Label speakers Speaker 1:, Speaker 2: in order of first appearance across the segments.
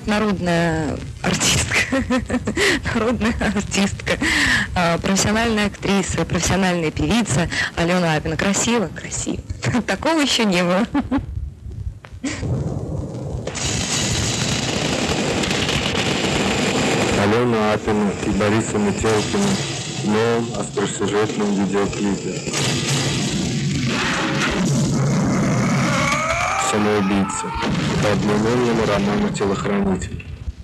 Speaker 1: народная артистка, профессиональная актриса, профессиональная певица Алена Апина. Красиво? Красиво. Такого еще не было.
Speaker 2: Алена Апина и Бориса Метелкина в новом остросюжетном видеоклипе. «Самоубийца» по одноименному роману «Телохранитель».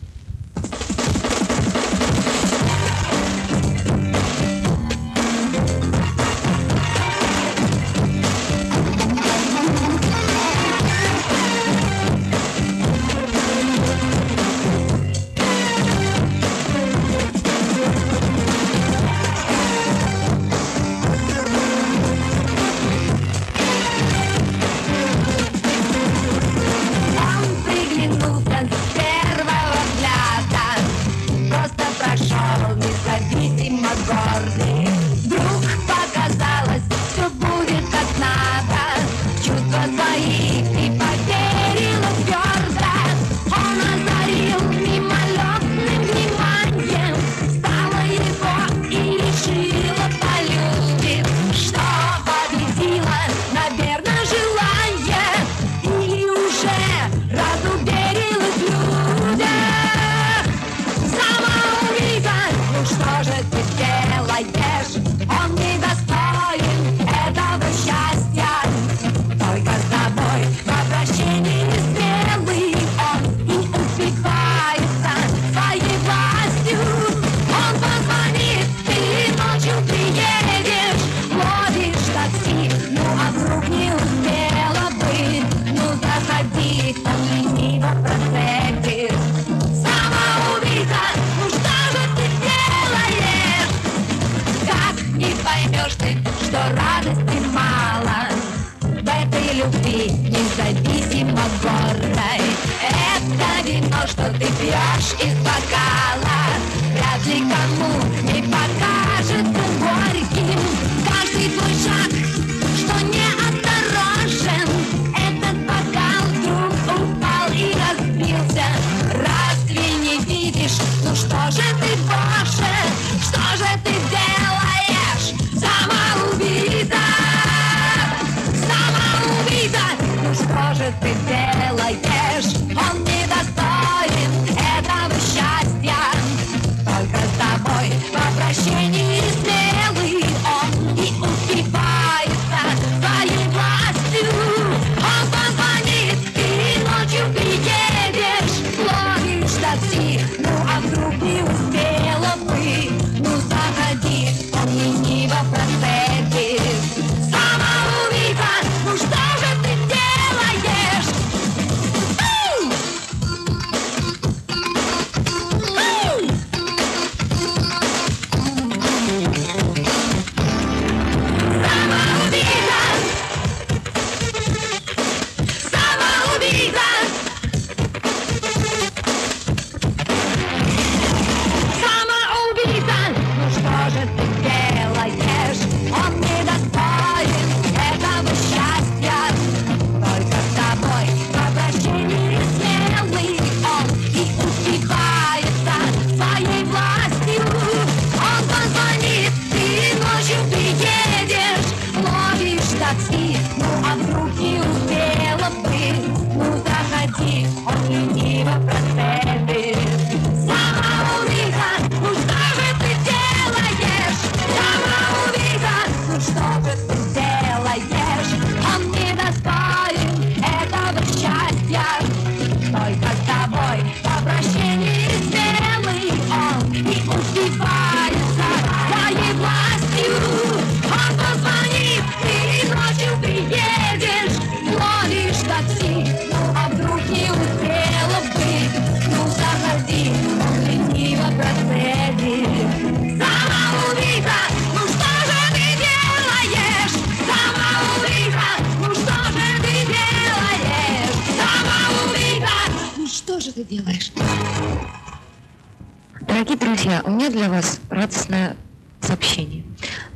Speaker 1: Дорогие друзья, у меня для вас радостное сообщение.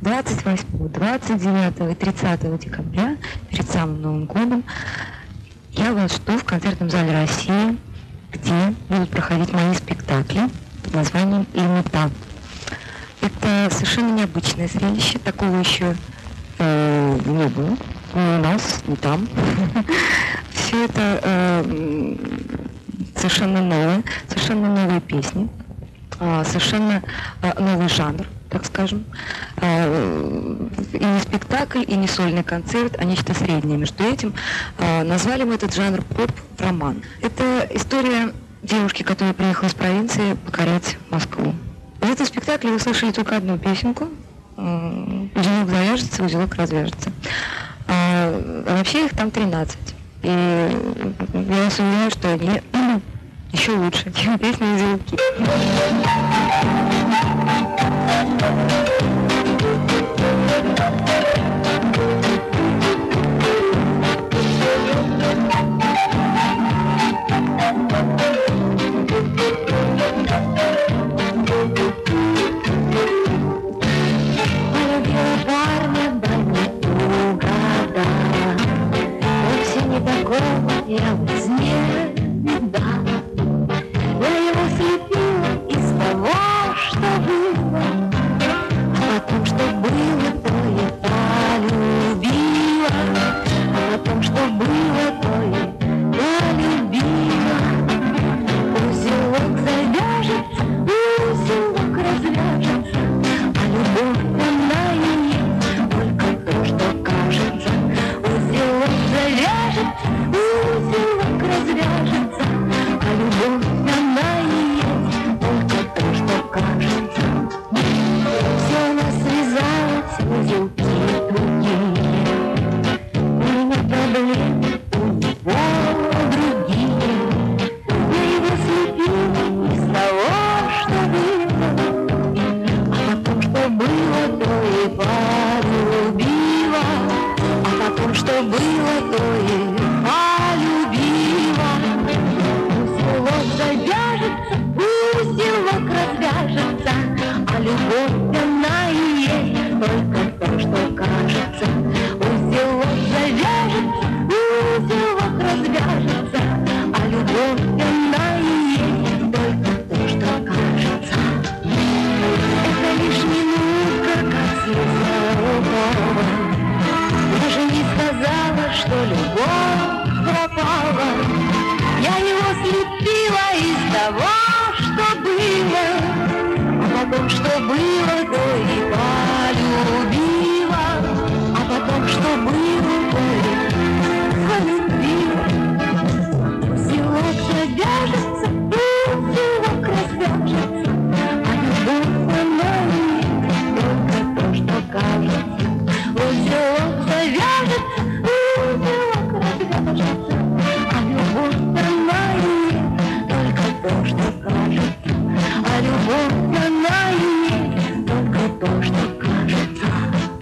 Speaker 1: 28, 29 и 30 декабря, перед самым Новым годом, я вас жду в концертном зале России где будут проходить мои спектакли под названием «Лимита». Это совершенно необычное зрелище, такого еще не было, ни у нас, ни там. Все это совершенно новые песни, совершенно новый жанр, так скажем. И не спектакль, и не сольный концерт, а нечто среднее между этим. Назвали мы этот жанр поп-роман. Это история девушки, которая приехала из провинции покорять Москву. В этом спектакле вы слышали только одну песенку. Узелок завяжется, узелок развяжется. А вообще их там 13. И я вас уверяю, что они еще лучше, чем песни «Узелки».
Speaker 3: Я в сне видала, я его слепила из того, что было, а потом, что было, то и полюбила, а потом, что было, то и полюбила. Узелок завяжется, узелок развяжется, а любовь она и есть только то, что кажется. Узелок завяжется, узелок развяжется, а любовь она и есть только то, что кажется. Все у нас связалось, узелки другие, у меня проблемы, у него другие. Я его слепила из того, что было, а потом, что было, то и полюбила, а потом, что было, то и полюбила. Узелок завяжется, узелок развяжется, а любовь она и есть только то, что кажется. Узелок завяжется, узелок развяжется, а любовь она и есть только то, что кажется. Это лишь минутка, как слеза упала. Я же не сказала, что любовь пропала. Я его слепила из того, что было, а потом, что было, то и полюбила, а потом, что было, то и полюбила. Узелок завяжется, узелок развяжется, а любовь она и есть только то, что кажется. Узелок завяжется, узелок развяжется, а любовь она и есть только то, что кажется. А любовь она и есть только то, что кажется.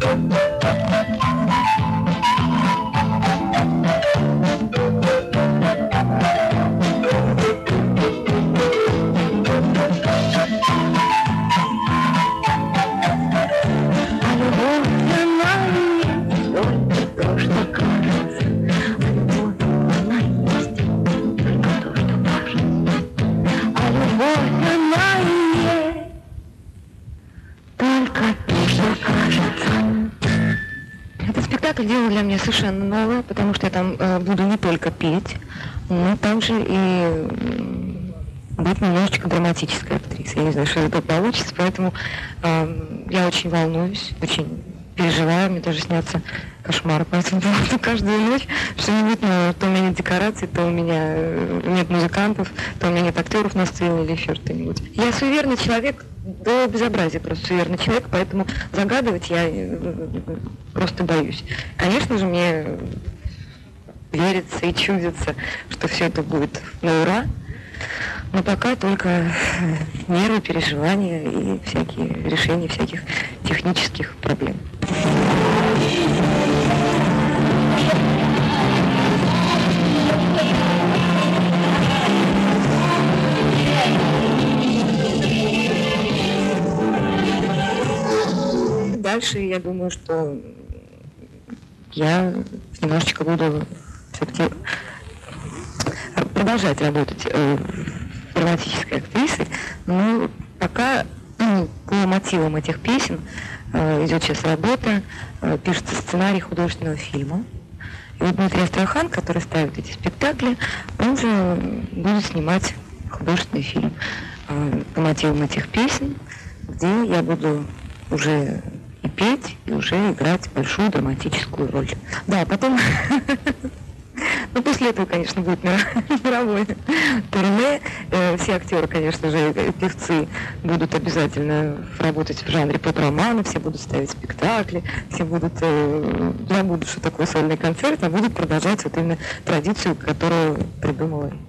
Speaker 1: Дело для меня совершенно новое, потому что я там буду не только петь, но также и быть немножечко драматической актрисой. Я не знаю, что это получится, поэтому я очень волнуюсь, очень переживаю, мне даже снятся кошмары по этому поводу каждую ночь, что-нибудь новое. То у меня нет декораций, то у меня нет музыкантов, то у меня нет актеров на сцене или еще что-нибудь. Я суеверный человек, до безобразия просто суеверный человек, поэтому загадывать я просто боюсь. Конечно же, мне верится и чудится, что все это будет на ура, но пока только нервы, переживания и всякие решения всяких технических проблем. Дальше я думаю, что я немножечко буду все-таки продолжать работать драматической актрисой, но пока по мотивам этих песен идет сейчас работа, пишется сценарий художественного фильма. И вот Дмитрий Астрахан, который ставит эти спектакли, он же будет снимать художественный фильм по мотивам этих песен, где я буду уже и петь, и уже играть большую драматическую роль. Да, потом... Ну, после этого, конечно, будет мировое турне. Все актеры, конечно же, певцы будут обязательно работать в жанре поп-романа, все будут ставить спектакли, все будут забудут, что такое сольный концерт, а будут продолжать вот именно традицию, которую придумала